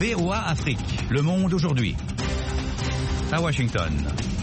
VOA Afrique, le monde aujourd'hui. À Washington.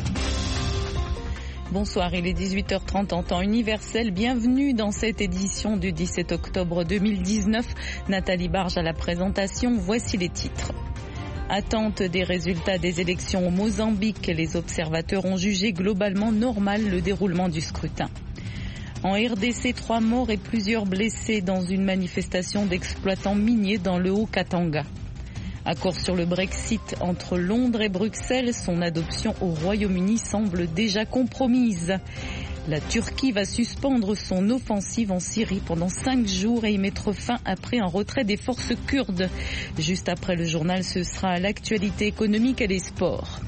Bonsoir, il est 18h30 en temps universel. Bienvenue dans cette édition du 17 octobre 2019. Nathalie Barge à la présentation. Voici les titres. Attente des résultats des élections au Mozambique. Les observateurs ont jugé globalement normal le déroulement du scrutin. En RDC, 3 morts et plusieurs blessés dans une manifestation d'exploitants miniers dans le Haut-Katanga. Accord sur le Brexit entre Londres et Bruxelles, son adoption au Royaume-Uni semble déjà compromise. La Turquie va suspendre son offensive en Syrie pendant 5 jours et y mettre fin après un retrait des forces kurdes. Juste après le journal, ce sera l'actualité économique et les sports.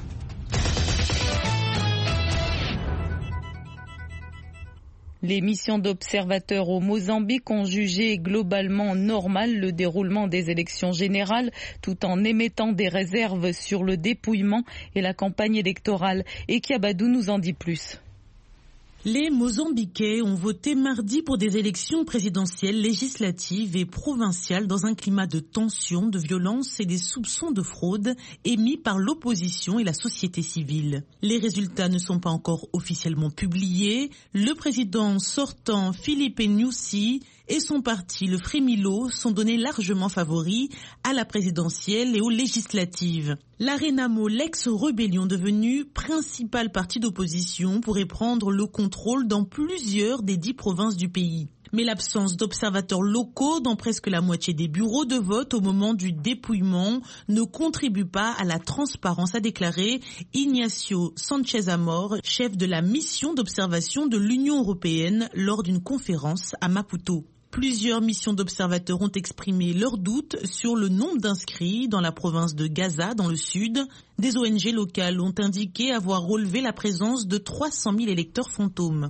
Les missions d'observateurs au Mozambique ont jugé globalement normal le déroulement des élections générales, tout en émettant des réserves sur le dépouillement et la campagne électorale. Et Kiabadou nous en dit plus. Les Mozambiquais ont voté mardi pour des élections présidentielles, législatives et provinciales dans un climat de tension, de violence et des soupçons de fraude émis par l'opposition et la société civile. Les résultats ne sont pas encore officiellement publiés. Le président sortant, Filipe Nyusi, et son parti, le Fremilo, sont donnés largement favoris à la présidentielle et aux législatives. La Renamo, l'ex-rébellion devenue principal parti d'opposition, pourrait prendre le contrôle dans plusieurs des 10 provinces du pays. Mais l'absence d'observateurs locaux dans presque la moitié des bureaux de vote au moment du dépouillement ne contribue pas à la transparence, a déclaré Ignacio Sanchez Amor, chef de la mission d'observation de l'Union européenne lors d'une conférence à Maputo. Plusieurs missions d'observateurs ont exprimé leurs doutes sur le nombre d'inscrits dans la province de Gaza, dans le sud. Des ONG locales ont indiqué avoir relevé la présence de 300 000 électeurs fantômes.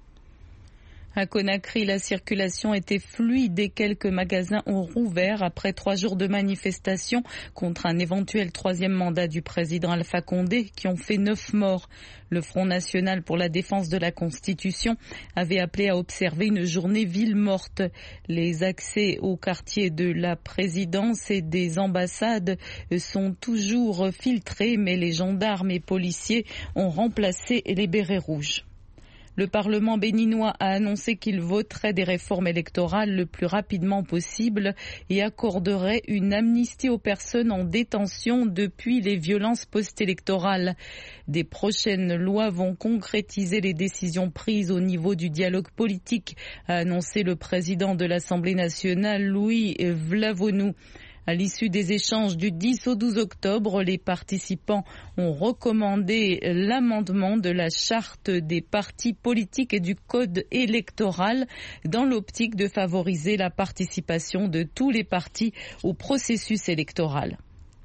À Conakry, la circulation était fluide et quelques magasins ont rouvert après 3 jours de manifestations contre un éventuel 3e mandat du président Alpha Condé qui ont fait 9 morts. Le Front national pour la défense de la Constitution avait appelé à observer une journée ville morte. Les accès aux quartiers de la présidence et des ambassades sont toujours filtrés, mais les gendarmes et policiers ont remplacé les bérets rouges. Le Parlement béninois a annoncé qu'il voterait des réformes électorales le plus rapidement possible et accorderait une amnistie aux personnes en détention depuis les violences post-électorales. Des prochaines lois vont concrétiser les décisions prises au niveau du dialogue politique, a annoncé le président de l'Assemblée nationale, Louis Vlavonou. À l'issue des échanges du 10 au 12 octobre, les participants ont recommandé l'amendement de la charte des partis politiques et du code électoral dans l'optique de favoriser la participation de tous les partis au processus électoral.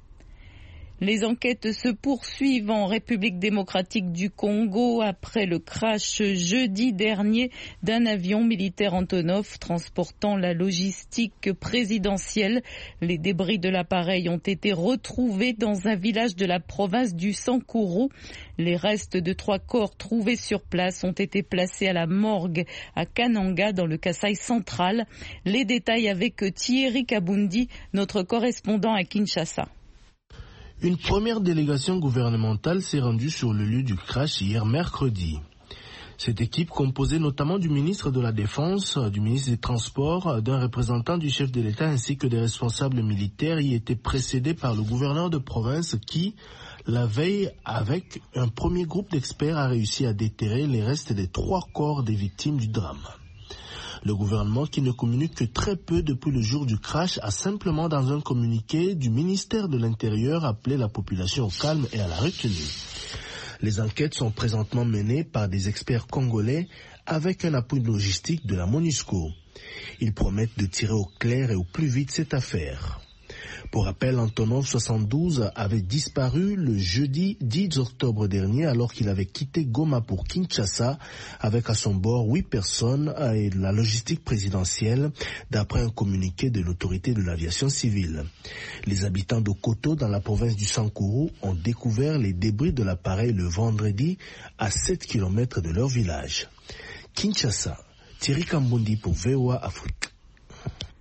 Les enquêtes se poursuivent en République démocratique du Congo après le crash jeudi dernier d'un avion militaire Antonov transportant la logistique présidentielle. Les débris de l'appareil ont été retrouvés dans un village de la province du Sankuru. Les restes de 3 corps trouvés sur place ont été placés à la morgue à Kananga dans le Kasaï central. Les détails avec Thierry Kabundi, notre correspondant à Kinshasa. Une première délégation gouvernementale s'est rendue sur le lieu du crash hier mercredi. Cette équipe, composée notamment du ministre de la Défense, du ministre des Transports, d'un représentant du chef de l'État ainsi que des responsables militaires, y était précédée par le gouverneur de province qui, la veille, avec un premier groupe d'experts, a réussi à déterrer les restes des 3 corps des victimes du drame. Le gouvernement, qui ne communique que très peu depuis le jour du crash, a simplement dans un communiqué du ministère de l'Intérieur appelé la population au calme et à la retenue. Les enquêtes sont présentement menées par des experts congolais avec un appui logistique de la MONUSCO. Ils promettent de tirer au clair et au plus vite cette affaire. Pour rappel, Antonov 72 avait disparu le jeudi 10 octobre dernier alors qu'il avait quitté Goma pour Kinshasa avec à son bord 8 personnes et la logistique présidentielle d'après un communiqué de l'autorité de l'aviation civile. Les habitants de Koto dans la province du Sankuru ont découvert les débris de l'appareil le vendredi à 7 km de leur village. Kinshasa, Thierry Kambundi pour VOA Afrique.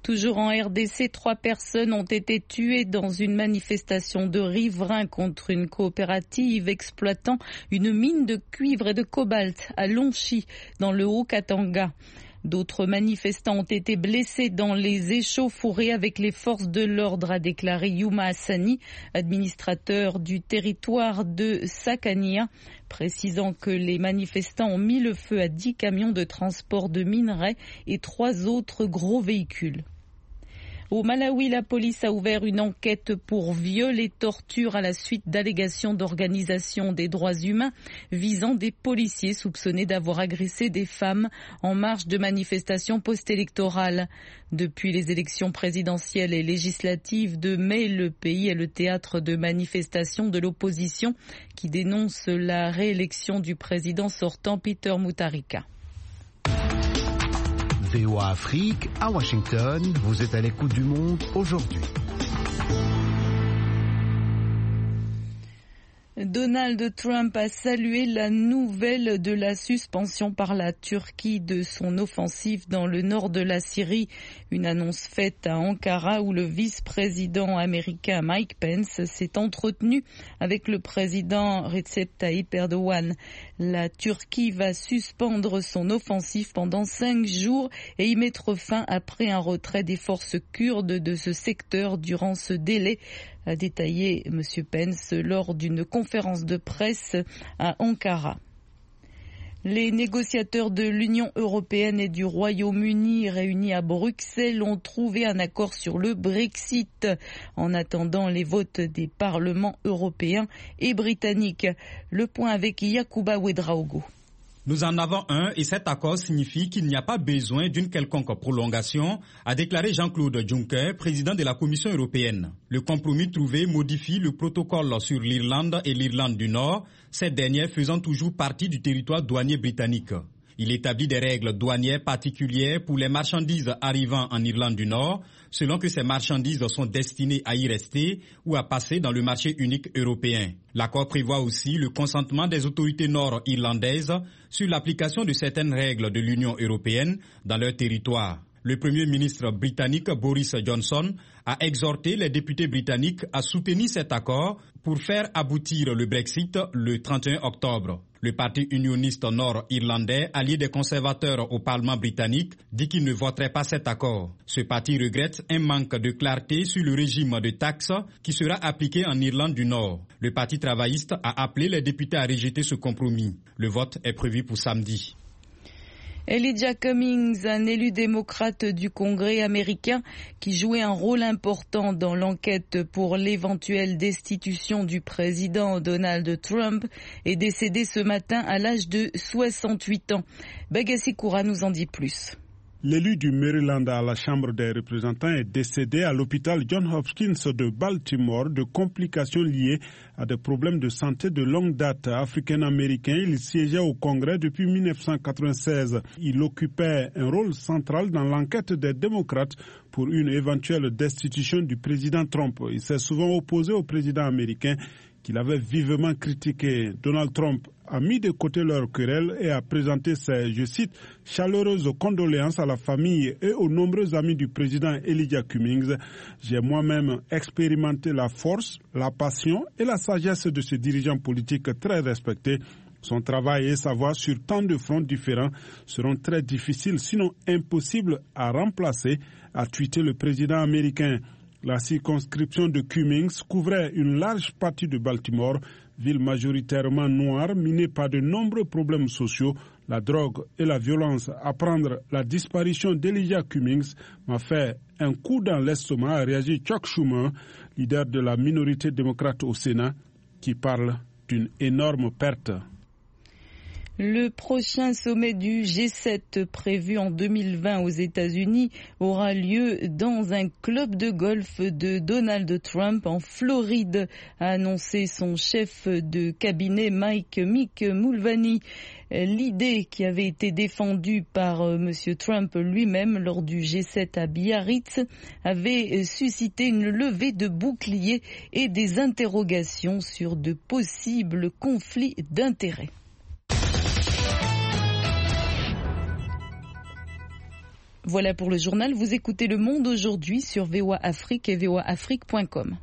Toujours en RDC, 3 personnes ont été tuées dans une manifestation de riverains contre une coopérative exploitant une mine de cuivre et de cobalt à Lonchi, dans le Haut-Katanga. D'autres manifestants ont été blessés dans les échauffourées avec les forces de l'ordre, a déclaré Yuma Hassani, administrateur du territoire de Sakania, précisant que les manifestants ont mis le feu à 10 camions de transport de minerais et 3 autres gros véhicules. Au Malawi, la police a ouvert une enquête pour viol et torture à la suite d'allégations d'organisation des droits humains visant des policiers soupçonnés d'avoir agressé des femmes en marge de manifestations post-électorales. Depuis les élections présidentielles et législatives de mai, le pays est le théâtre de manifestations de l'opposition qui dénoncent la réélection du président sortant Peter Mutharika. VOA Afrique, à Washington, vous êtes à l'écoute du monde aujourd'hui. Donald Trump a salué la nouvelle de la suspension par la Turquie de son offensive dans le nord de la Syrie. Une annonce faite à Ankara où le vice-président américain Mike Pence s'est entretenu avec le président Recep Tayyip Erdogan. La Turquie va suspendre son offensive pendant 5 jours et y mettre fin après un retrait des forces kurdes de ce secteur durant ce délai, a détaillé M. Pence lors d'une conférence de presse à Ankara. Les négociateurs de l'Union européenne et du Royaume-Uni réunis à Bruxelles ont trouvé un accord sur le Brexit en attendant les votes des parlements européens et britanniques. Le point avec Yacouba Ouedraogo. Nous en avons un et cet accord signifie qu'il n'y a pas besoin d'une quelconque prolongation, a déclaré Jean-Claude Juncker, président de la Commission européenne. Le compromis trouvé modifie le protocole sur l'Irlande et l'Irlande du Nord, cette dernière faisant toujours partie du territoire douanier britannique. Il établit des règles douanières particulières pour les marchandises arrivant en Irlande du Nord, selon que ces marchandises sont destinées à y rester ou à passer dans le marché unique européen. L'accord prévoit aussi le consentement des autorités nord-irlandaises sur l'application de certaines règles de l'Union européenne dans leur territoire. Le Premier ministre britannique Boris Johnson a exhorté les députés britanniques à soutenir cet accord pour faire aboutir le Brexit le 31 octobre. Le parti unioniste nord-irlandais, allié des conservateurs au Parlement britannique, dit qu'il ne voterait pas cet accord. Ce parti regrette un manque de clarté sur le régime de taxes qui sera appliqué en Irlande du Nord. Le Parti travailliste a appelé les députés à rejeter ce compromis. Le vote est prévu pour samedi. Elijah Cummings, un élu démocrate du Congrès américain qui jouait un rôle important dans l'enquête pour l'éventuelle destitution du président Donald Trump, est décédé ce matin à l'âge de 68 ans. Bagassi Koura nous en dit plus. L'élu du Maryland à la Chambre des représentants est décédé à l'hôpital Johns Hopkins de Baltimore de complications liées à des problèmes de santé de longue date. Africain-américain, il siégeait au Congrès depuis 1996. Il occupait un rôle central dans l'enquête des démocrates pour une éventuelle destitution du président Trump. Il s'est souvent opposé au président américain qu'il avait vivement critiqué. Donald Trump a mis de côté leur querelle et a présenté ses, je cite, chaleureuses condoléances à la famille et aux nombreux amis du président Elijah Cummings. J'ai moi-même expérimenté la force, la passion et la sagesse de ce dirigeant politique très respecté. Son travail et sa voix sur tant de fronts différents seront très difficiles, sinon impossibles à remplacer, a tweeté le président américain. La circonscription de Cummings couvrait une large partie de Baltimore, ville majoritairement noire, minée par de nombreux problèmes sociaux, la drogue et la violence. Apprendre la disparition d'Elijah Cummings m'a fait un coup dans l'estomac, a réagi Chuck Schumer, leader de la minorité démocrate au Sénat, qui parle d'une énorme perte. Le prochain sommet du G7 prévu en 2020 aux États-Unis aura lieu dans un club de golf de Donald Trump en Floride, a annoncé son chef de cabinet Mick Mulvaney. L'idée qui avait été défendue par M. Trump lui-même lors du G7 à Biarritz avait suscité une levée de boucliers et des interrogations sur de possibles conflits d'intérêts. Voilà pour le journal. Vous écoutez Le Monde aujourd'hui sur VOA Afrique et voaafrique.com.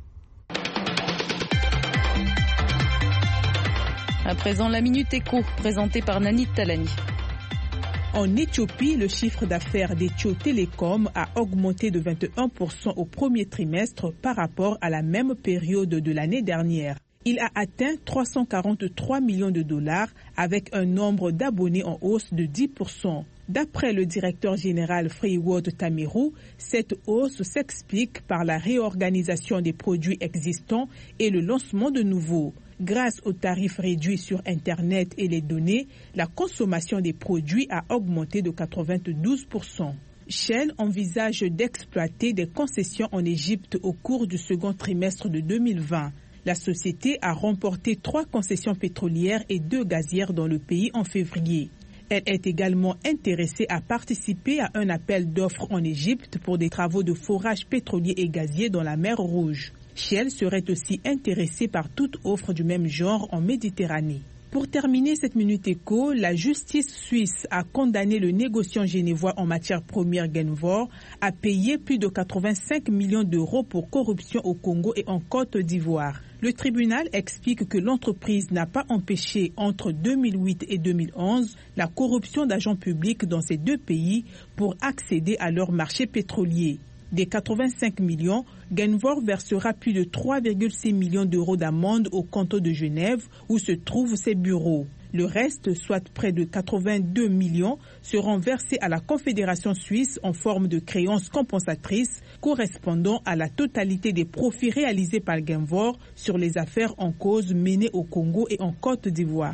À présent, la Minute Éco, présentée par Nani Talani. En Éthiopie, le chiffre d'affaires d'Ethio Telecom a augmenté de 21% au premier trimestre par rapport à la même période de l'année dernière. Il a atteint 343 millions de dollars avec un nombre d'abonnés en hausse de 10%. D'après le directeur général Freeworld Tamirou, cette hausse s'explique par la réorganisation des produits existants et le lancement de nouveaux. Grâce aux tarifs réduits sur Internet et les données, la consommation des produits a augmenté de 92%. Shell envisage d'exploiter des concessions en Égypte au cours du second trimestre de 2020. La société a remporté 3 concessions pétrolières et 2 gazières dans le pays en février. Elle est également intéressée à participer à un appel d'offres en Égypte pour des travaux de forage pétrolier et gazier dans la mer Rouge. Shell serait aussi intéressée par toute offre du même genre en Méditerranée. Pour terminer cette Minute Éco, la justice suisse a condamné le négociant genevois en matière première Genvor à payer plus de 85 millions d'euros pour corruption au Congo et en Côte d'Ivoire. Le tribunal explique que l'entreprise n'a pas empêché entre 2008 et 2011 la corruption d'agents publics dans ces deux pays pour accéder à leur marché pétrolier. Des 85 millions, Genvor versera plus de 3,6 millions d'euros d'amende au canton de Genève où se trouvent ses bureaux. Le reste, soit près de 82 millions, seront versés à la Confédération suisse en forme de créances compensatrices correspondant à la totalité des profits réalisés par Genvor sur les affaires en cause menées au Congo et en Côte d'Ivoire.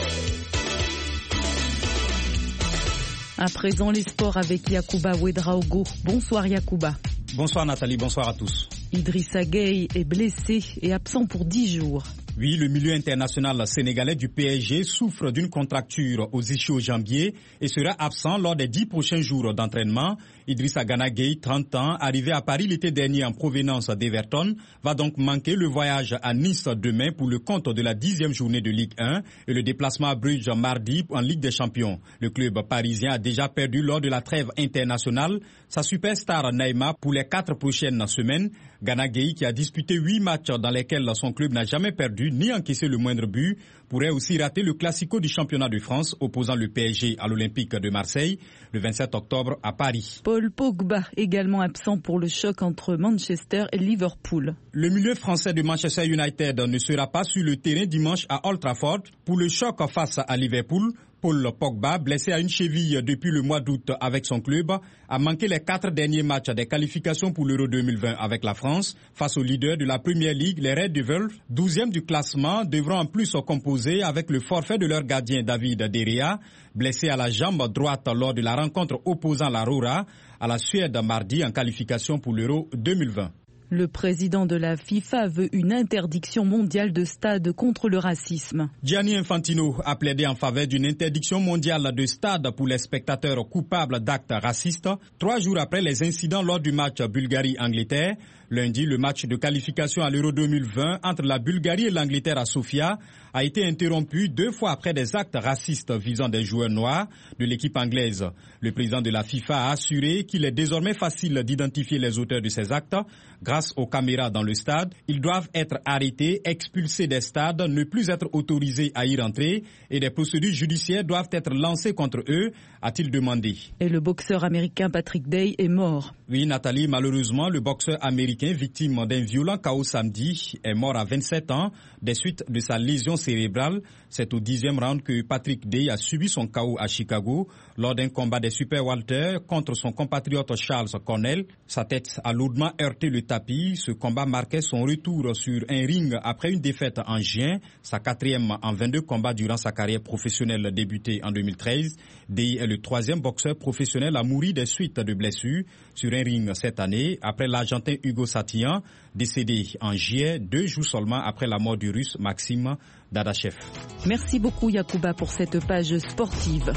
À présent, les sports avec Yacouba Ouedraogo. Bonsoir Yacouba. Bonsoir Nathalie, bonsoir à tous. Idrissa Gueye est blessé et absent pour 10 jours. Oui, le milieu international sénégalais du PSG souffre d'une contracture aux ischio-jambiers et sera absent lors des 10 prochains jours d'entraînement. Idrissa Gana Gueye, 30 ans, arrivé à Paris l'été dernier en provenance d'Everton, va donc manquer le voyage à Nice demain pour le compte de la 10e journée de Ligue 1 et le déplacement à Bruges mardi en Ligue des Champions. Le club parisien a déjà perdu lors de la trêve internationale sa superstar Neymar pour les 4 prochaines semaines. Gana Gueye, qui a disputé 8 matchs dans lesquels son club n'a jamais perdu ni encaissé le moindre but, pourrait aussi rater le Classico du championnat de France opposant le PSG à l'Olympique de Marseille le 27 octobre à Paris. Paul Pogba, également absent pour le choc entre Manchester et Liverpool. Le milieu français de Manchester United ne sera pas sur le terrain dimanche à Old Trafford pour le choc face à Liverpool. Paul Pogba, blessé à une cheville depuis le mois d'août avec son club, a manqué les 4 derniers matchs des qualifications pour l'Euro 2020 avec la France. Face aux leaders de la Premier League, les Red Devils, 12e du classement, devront en plus composer avec le forfait de leur gardien David De Gea, blessé à la jambe droite lors de la rencontre opposant la Rora à la Suède mardi en qualification pour l'Euro 2020. Le président de la FIFA veut une interdiction mondiale de stades contre le racisme. Gianni Infantino a plaidé en faveur d'une interdiction mondiale de stades pour les spectateurs coupables d'actes racistes, 3 jours après les incidents lors du match Bulgarie-Angleterre. Lundi, le match de qualification à l'Euro 2020 entre la Bulgarie et l'Angleterre à Sofia a été interrompu 2 fois après des actes racistes visant des joueurs noirs de l'équipe anglaise. Le président de la FIFA a assuré qu'il est désormais facile d'identifier les auteurs de ces actes grâce aux caméras dans le stade. Ils doivent être arrêtés, expulsés des stades, ne plus être autorisés à y rentrer et des procédures judiciaires doivent être lancées contre eux, a-t-il demandé. Et le boxeur américain Patrick Day est mort. Oui, Nathalie, malheureusement, le boxeur américain victime d'un violent chaos samedi est mort à 27 ans des suites de sa lésion cérébrale. C'est au 10e round que Patrick Day a subi son chaos à Chicago lors d'un combat des super welter contre son compatriote Charles Cornell. Sa tête a lourdement heurté le tapis. Ce combat marquait son retour sur un ring après une défaite en juin, sa 4e en 22 combats durant sa carrière professionnelle débutée en 2013. Day est le 3e boxeur professionnel à mourir des suites de blessures sur un ring cette année, après l'Argentin Hugo Satillan, décédé en juillet, 2 jours seulement après la mort du Russe Maxime Dadachev. Merci beaucoup Yacouba pour cette page sportive.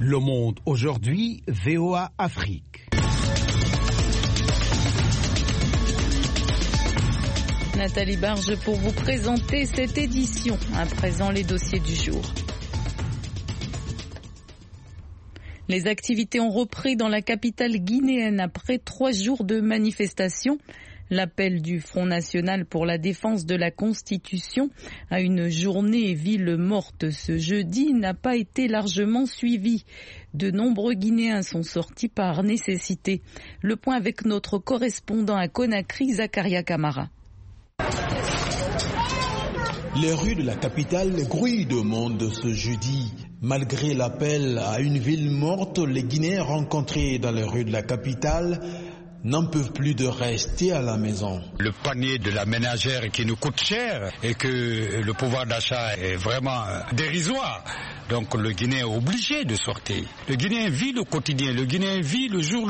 Le Monde aujourd'hui, VOA Afrique. Nathalie Barge pour vous présenter cette édition. À présent, les dossiers du jour. Les activités ont repris dans la capitale guinéenne après 3 jours de manifestations. L'appel du Front national pour la défense de la Constitution à une journée ville morte ce jeudi n'a pas été largement suivi. De nombreux Guinéens sont sortis par nécessité. Le point avec notre correspondant à Conakry, Zakaria Camara. Les rues de la capitale grouillent de monde ce jeudi. Malgré l'appel à une ville morte, les Guinéens rencontrés dans les rues de la capitale n'en peuvent plus de rester à la maison. Le panier de la ménagère qui nous coûte cher et que le pouvoir d'achat est vraiment dérisoire. Donc le Guinéen est obligé de sortir. Le Guinéen vit le quotidien, le Guinéen vit le jour.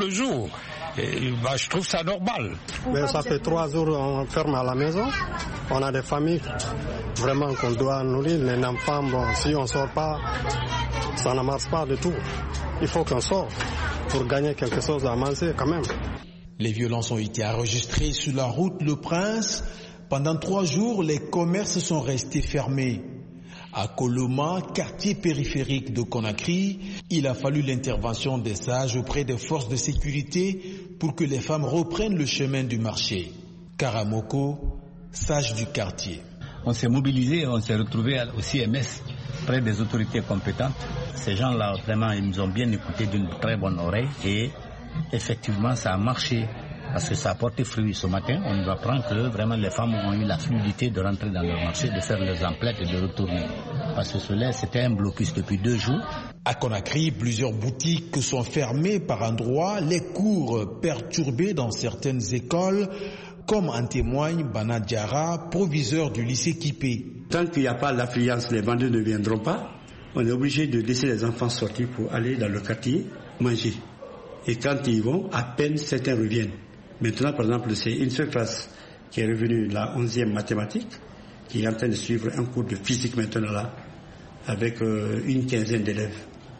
Et je trouve ça normal. Mais ça fait 3 jours on ferme à la maison. On a des familles vraiment qu'on doit nourrir. Les enfants, si on ne sort pas, ça ne marche pas du tout. Il faut qu'on sorte pour gagner quelque chose à manger quand même. Les violences ont été enregistrées sur la route Le Prince. Pendant 3 jours, les commerces sont restés fermés. À Koloma, quartier périphérique de Conakry, il a fallu l'intervention des sages auprès des forces de sécurité pour que les femmes reprennent le chemin du marché. Karamoko, sage du quartier. On s'est mobilisé, on s'est retrouvé au CMS, près des autorités compétentes. Ces gens-là, vraiment, ils nous ont bien écoutés d'une très bonne oreille et effectivement, ça a marché. Parce que ça a porté fruit ce matin. On nous apprend que vraiment les femmes ont eu la fluidité de rentrer dans leur marché, de faire leurs emplettes et de retourner. Parce que cela, c'était un blocus depuis 2 jours. À Conakry, plusieurs boutiques sont fermées par endroits, les cours perturbés dans certaines écoles, comme en témoigne Bana Diarra, proviseur du lycée Kipé. Tant qu'il n'y a pas l'affluence, les vendeurs ne viendront pas. On est obligé de laisser les enfants sortir pour aller dans le quartier manger. Et quand ils vont, à peine certains reviennent. Maintenant, par exemple, c'est une seule classe qui est revenue la 11e mathématique, qui est en train de suivre un cours de physique maintenant là, avec une quinzaine d'élèves.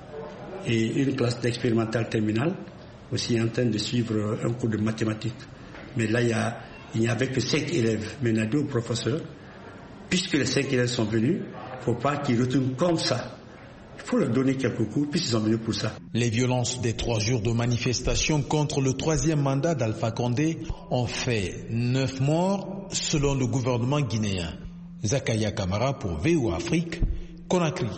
Et une classe d'expérimental terminale, aussi en train de suivre un cours de mathématiques. Mais là, il n'y avait que 5 élèves. Mais il y a 2 professeurs. Puisque les 5 élèves sont venus, il ne faut pas qu'ils retournent comme ça. Il faut leur donner quelques cours, puisqu'ils sont venus pour ça. Les violences des 3 jours de manifestation contre le 3e mandat d'Alpha Condé ont fait 9 morts, selon le gouvernement guinéen. Zakaria Camara pour VOA Afrique, Conakry.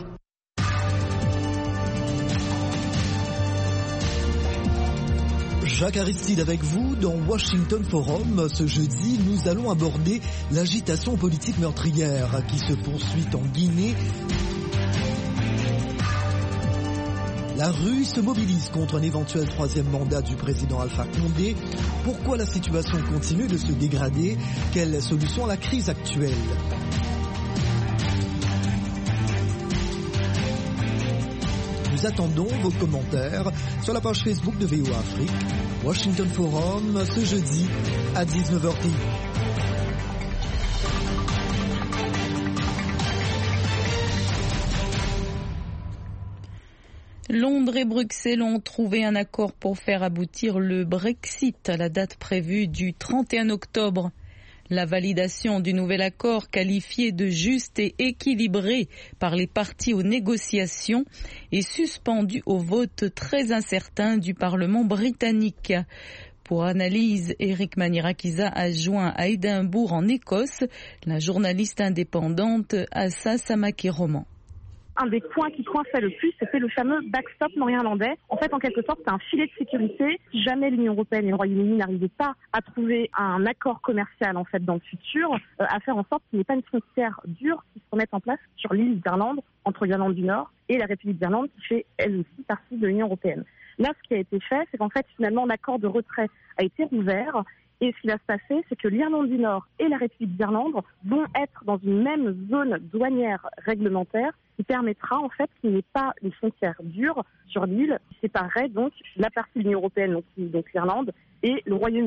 Jacques Aristide avec vous dans Washington Forum. Ce jeudi, nous allons aborder l'agitation politique meurtrière qui se poursuit en Guinée. La rue se mobilise contre un éventuel 3e mandat du président Alpha Condé. Pourquoi la situation continue de se dégrader? Quelle solution à la crise actuelle? Nous attendons vos commentaires sur la page Facebook de VOA Afrique. Washington Forum, ce jeudi à 19h10. Londres et Bruxelles ont trouvé un accord pour faire aboutir le Brexit à la date prévue du 31 octobre. La validation du nouvel accord, qualifié de juste et équilibré par les parties aux négociations, est suspendue au vote très incertain du Parlement britannique. Pour analyse, Eric Manirakiza a joint à Édimbourg en Écosse la journaliste indépendante Assa Samaki-Roman. Un des points qui coinçait le plus, c'était le fameux backstop nord-irlandais. En fait, en quelque sorte, c'est un filet de sécurité. Si jamais l'Union européenne et le Royaume-Uni n'arrivaient pas à trouver un accord commercial en fait dans le futur, à faire en sorte qu'il n'y ait pas une frontière dure qui se remette en place sur l'île d'Irlande, entre l'Irlande du Nord et la République d'Irlande, qui fait elle aussi partie de l'Union européenne. Là, ce qui a été fait, c'est qu'en fait, finalement, l'accord de retrait a été rouvert. Et ce qui va se passer, c'est que l'Irlande du Nord et la République d'Irlande vont être dans une même zone douanière réglementaire qui permettra en fait qu'il n'y ait pas les frontières dures sur l'île qui séparerait donc la partie de l'Union européenne, donc l'Irlande, et le Royaume-Uni.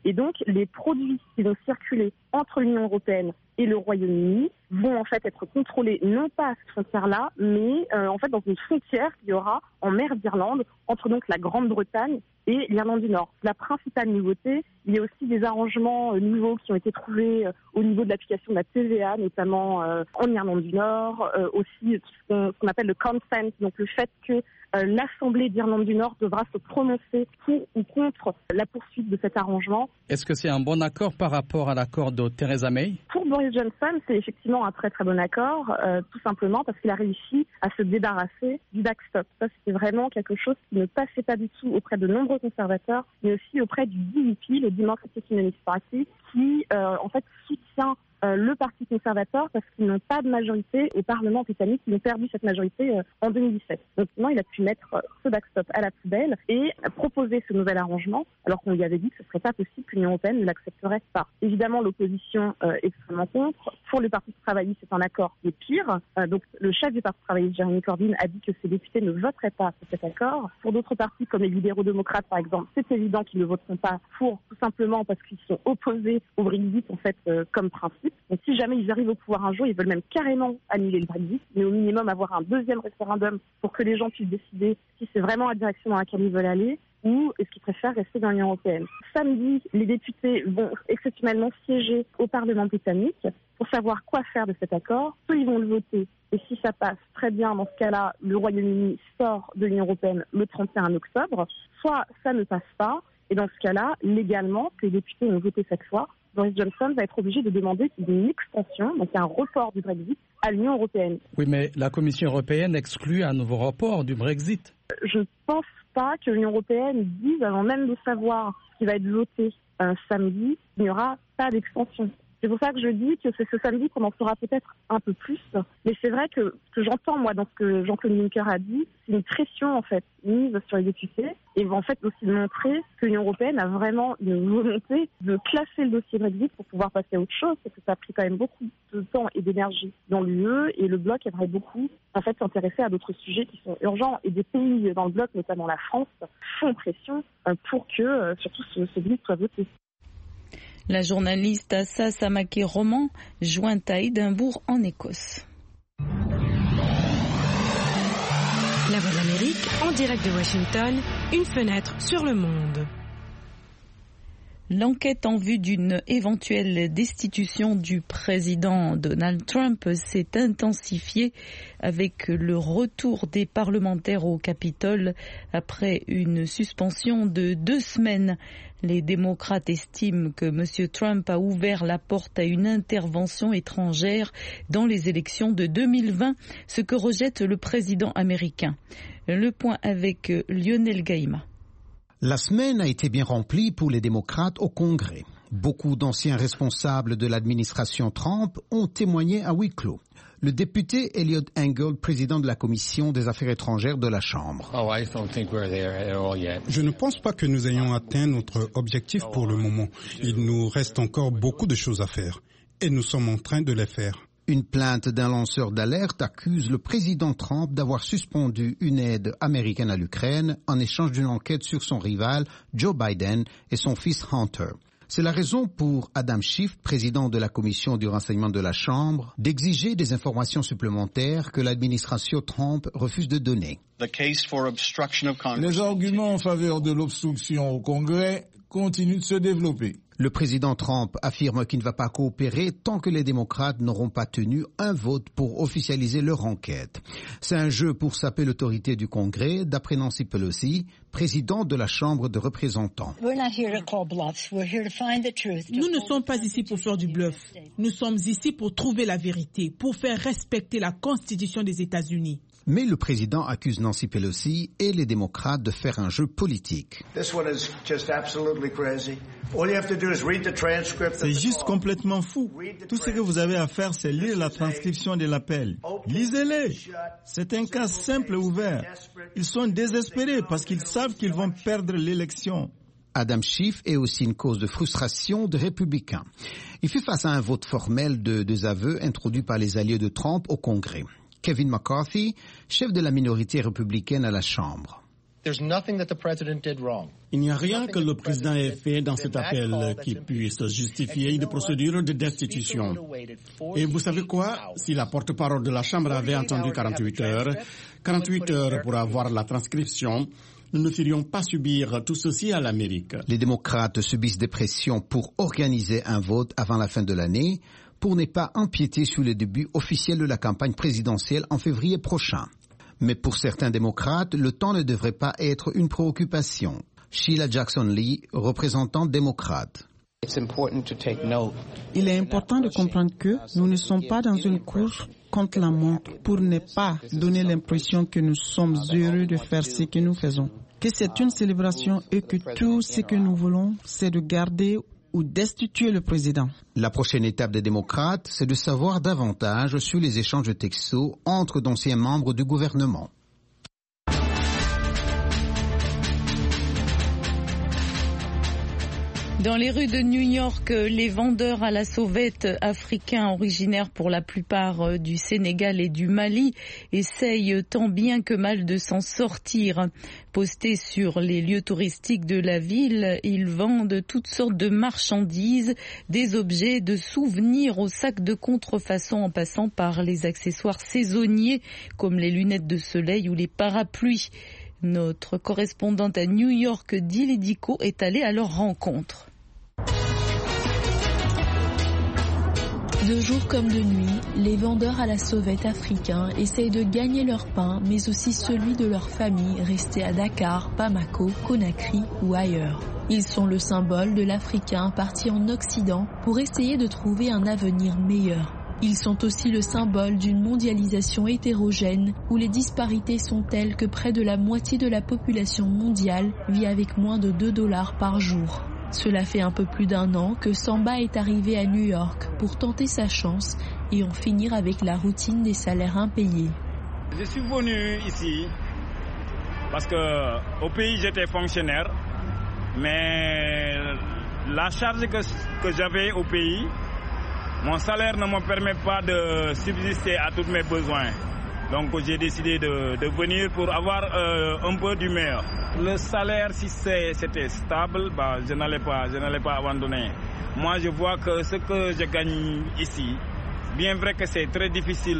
Et donc, les produits qui vont circuler entre l'Union européenne et le Royaume-Uni vont en fait être contrôlés non pas à cette frontière-là, mais en fait dans une frontière qu'il y aura en mer d'Irlande entre donc la Grande-Bretagne et l'Irlande du Nord. La principale nouveauté, il y a aussi des arrangements nouveaux qui ont été trouvés au niveau de l'application de la TVA, notamment en Irlande du Nord, aussi ce qu'on appelle le consent, donc le fait que l'Assemblée d'Irlande du Nord devra se prononcer pour ou contre la poursuite de cet arrangement. Est-ce que c'est un bon accord par rapport à l'accord de Theresa May? Pour Boris Johnson, c'est effectivement un très très bon accord, tout simplement parce qu'il a réussi à se débarrasser du backstop. Ça, c'était vraiment quelque chose qui ne passait pas du tout auprès de nombreux conservateurs, mais aussi auprès du DUP, le Democratic Unionist Party, qui en fait soutient le Parti conservateur parce qu'ils n'ont pas de majorité au Parlement britannique. Ils ont perdu cette majorité en 2017. Donc maintenant, il a pu mettre ce backstop à la poubelle et proposer ce nouvel arrangement, alors qu'on lui avait dit que ce ne serait pas possible que l'Union européenne ne l'accepterait pas. Évidemment, l'opposition est extrêmement contre. Pour le Parti travailliste, c'est un accord qui est pire. Donc le chef du Parti travailliste, Jeremy Corbyn, a dit que ses députés ne voteraient pas pour cet accord. Pour d'autres partis, comme les libéraux-démocrates, par exemple, c'est évident qu'ils ne voteront pas pour, tout simplement parce qu'ils sont opposés au Brexit, en fait, comme principe. Donc si jamais ils arrivent au pouvoir un jour, ils veulent même carrément annuler le Brexit, mais au minimum avoir un deuxième référendum pour que les gens puissent décider si c'est vraiment la direction dans laquelle ils veulent aller ou est-ce qu'ils préfèrent rester dans l'Union européenne. Samedi, les députés vont exceptionnellement siéger au Parlement britannique pour savoir quoi faire de cet accord. Soit ils vont le voter, et si ça passe très bien, dans ce cas-là, le Royaume-Uni sort de l'Union européenne le 31 octobre, soit ça ne passe pas, et dans ce cas-là, légalement, que les députés ont voté cette fois, Boris Johnson va être obligé de demander une extension, donc un report du Brexit, à l'Union européenne. Oui, mais la Commission européenne exclut un nouveau report du Brexit. Je ne pense pas que l'Union européenne dise, avant même de savoir ce qui va être voté samedi, il n'y aura pas d'extension. C'est pour ça que je dis que c'est ce samedi qu'on en saura peut-être un peu plus. Mais c'est vrai que ce que j'entends, moi, dans ce que Jean-Claude Juncker a dit, c'est une pression, en fait, mise sur les députés et va en fait aussi montrer que l'Union européenne a vraiment une volonté de classer le dossier Brexit pour pouvoir passer à autre chose, parce que ça a pris quand même beaucoup de temps et d'énergie dans l'UE et le bloc aimerait beaucoup, en fait, s'intéresser à d'autres sujets qui sont urgents et des pays dans le bloc, notamment la France, font pression pour que, surtout, ce Brexit soit voté. La journaliste Assa Samake-Roman, jointe à Édimbourg en Écosse. La Voix de l'Amérique, en direct de Washington, une fenêtre sur le monde. L'enquête en vue d'une éventuelle destitution du président Donald Trump s'est intensifiée avec le retour des parlementaires au Capitole après une suspension de 2 semaines. Les démocrates estiment que M. Trump a ouvert la porte à une intervention étrangère dans les élections de 2020, ce que rejette le président américain. Le point avec Lionel Gaïma. La semaine a été bien remplie pour les démocrates au Congrès. Beaucoup d'anciens responsables de l'administration Trump ont témoigné à huis clos. Le député Eliot Engel, président de la Commission des Affaires étrangères de la Chambre. Je ne pense pas que nous ayons atteint notre objectif pour le moment. Il nous reste encore beaucoup de choses à faire. Et nous sommes en train de les faire. Une plainte d'un lanceur d'alerte accuse le président Trump d'avoir suspendu une aide américaine à l'Ukraine en échange d'une enquête sur son rival Joe Biden et son fils Hunter. C'est la raison pour Adam Schiff, président de la commission du renseignement de la Chambre, d'exiger des informations supplémentaires que l'administration Trump refuse de donner. Les arguments en faveur de l'obstruction au Congrès continuent de se développer. Le président Trump affirme qu'il ne va pas coopérer tant que les démocrates n'auront pas tenu un vote pour officialiser leur enquête. C'est un jeu pour saper l'autorité du Congrès, d'après Nancy Pelosi, présidente de la Chambre de représentants. Nous ne sommes pas ici pour faire du bluff. Nous sommes ici pour trouver la vérité, pour faire respecter la Constitution des États-Unis. Mais le président accuse Nancy Pelosi et les démocrates de faire un jeu politique. C'est juste complètement fou. Tout ce que vous avez à faire, c'est lire la transcription de l'appel. Lisez-les. C'est un cas simple et ouvert. Ils sont désespérés parce qu'ils savent qu'ils vont perdre l'élection. Adam Schiff est aussi une cause de frustration des républicains. Il fait face à un vote formel de désaveu introduit par les alliés de Trump au Congrès. Kevin McCarthy, chef de la minorité républicaine à la Chambre. Il n'y a rien que le président ait fait dans cet appel qui puisse justifier une procédure de destitution. Et vous savez quoi? Si la porte-parole de la Chambre avait attendu 48 heures pour avoir la transcription, nous ne ferions pas subir tout ceci à l'Amérique. Les démocrates subissent des pressions pour organiser un vote avant la fin de l'année, pour ne pas empiéter sur le début officiel de la campagne présidentielle en février prochain. Mais pour certains démocrates, le temps ne devrait pas être une préoccupation. Sheila Jackson-Lee, représentante démocrate. Il est important de comprendre que nous ne sommes pas dans une course contre la montre pour ne pas donner l'impression que nous sommes heureux de faire ce que nous faisons. Que c'est une célébration et que tout ce que nous voulons, c'est de garder ou destituer le président. La prochaine étape des démocrates, c'est de savoir davantage sur les échanges de textos entre d'anciens membres du gouvernement. Dans les rues de New York, les vendeurs à la sauvette africains originaires pour la plupart du Sénégal et du Mali essayent tant bien que mal de s'en sortir. Postés sur les lieux touristiques de la ville, ils vendent toutes sortes de marchandises, des objets, de souvenirs aux sacs de contrefaçon en passant par les accessoires saisonniers comme les lunettes de soleil ou les parapluies. Notre correspondante à New York, Dili Diko, est allée à leur rencontre. De jour comme de nuit, les vendeurs à la sauvette africains essayent de gagner leur pain, mais aussi celui de leur famille restée à Dakar, Bamako, Conakry ou ailleurs. Ils sont le symbole de l'Africain parti en Occident pour essayer de trouver un avenir meilleur. Ils sont aussi le symbole d'une mondialisation hétérogène où les disparités sont telles que près de la moitié de la population mondiale vit avec moins de $2 par jour. Cela fait un peu plus d'1 an que Samba est arrivé à New York pour tenter sa chance et en finir avec la routine des salaires impayés. Je suis venu ici parce que au pays j'étais fonctionnaire, mais la charge que j'avais au pays, mon salaire ne me permet pas de subsister à tous mes besoins. Donc j'ai décidé de venir pour avoir un peu du meilleur. Le salaire, si c'était stable, je n'allais pas abandonner. Moi, je vois que ce que je gagne ici, bien vrai que c'est très difficile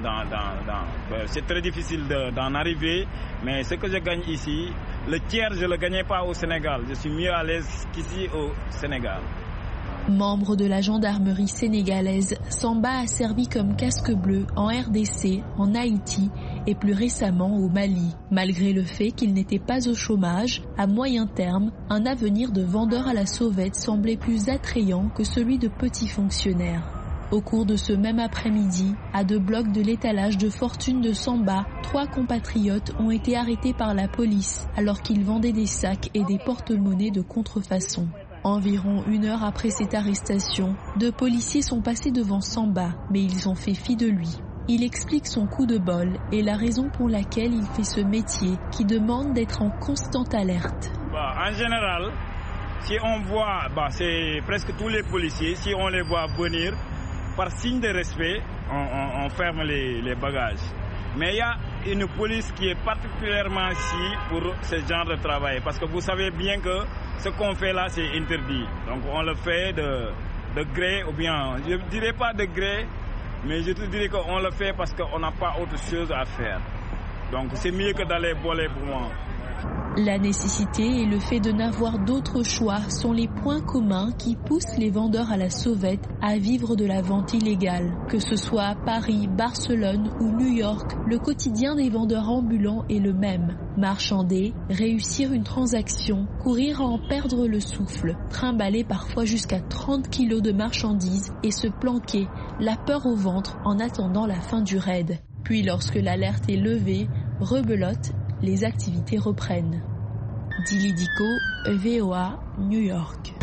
d'en arriver, mais ce que je gagne ici, le tiers, je ne le gagnais pas au Sénégal. Je suis mieux à l'aise qu'ici au Sénégal. Membre de la gendarmerie sénégalaise, Samba a servi comme casque bleu en RDC, en Haïti et plus récemment au Mali. Malgré le fait qu'il n'était pas au chômage, à moyen terme, un avenir de vendeur à la sauvette semblait plus attrayant que celui de petits fonctionnaires. Au cours de ce même après-midi, à 2 blocs de l'étalage de fortune de Samba, 3 compatriotes ont été arrêtés par la police alors qu'ils vendaient des sacs et des porte-monnaies de contrefaçon. Environ 1 heure après cette arrestation, 2 policiers sont passés devant Samba, mais ils ont fait fi de lui. Il explique son coup de bol et la raison pour laquelle il fait ce métier qui demande d'être en constante alerte. En général, si on voit, c'est presque tous les policiers, si on les voit venir, par signe de respect, on ferme les bagages. Mais il y a une police qui est particulièrement ici pour ce genre de travail. Parce que vous savez bien que ce qu'on fait là, c'est interdit. Donc on le fait de gré, ou bien, je ne dirais pas de gré, mais je te dirais qu'on le fait parce qu'on n'a pas autre chose à faire. Donc c'est mieux que d'aller voler pour moi. La nécessité et le fait de n'avoir d'autre choix sont les points communs qui poussent les vendeurs à la sauvette à vivre de la vente illégale. Que ce soit à Paris, Barcelone ou New York, le quotidien des vendeurs ambulants est le même. Marchander, réussir une transaction, courir à en perdre le souffle, trimballer parfois jusqu'à 30 kilos de marchandises et se planquer, la peur au ventre en attendant la fin du raid. Puis lorsque l'alerte est levée, rebelote, les activités reprennent. Dili Diko, VOA, New York.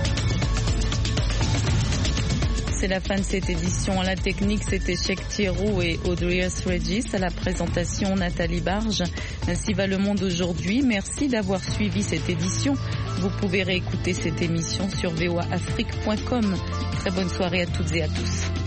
C'est la fin de cette édition. À la technique, c'était Cheikh Thierou et Audrius Regis. À la présentation, Nathalie Barge. Ainsi va le monde aujourd'hui. Merci d'avoir suivi cette édition. Vous pouvez réécouter cette émission sur voaafrique.com. Très bonne soirée à toutes et à tous.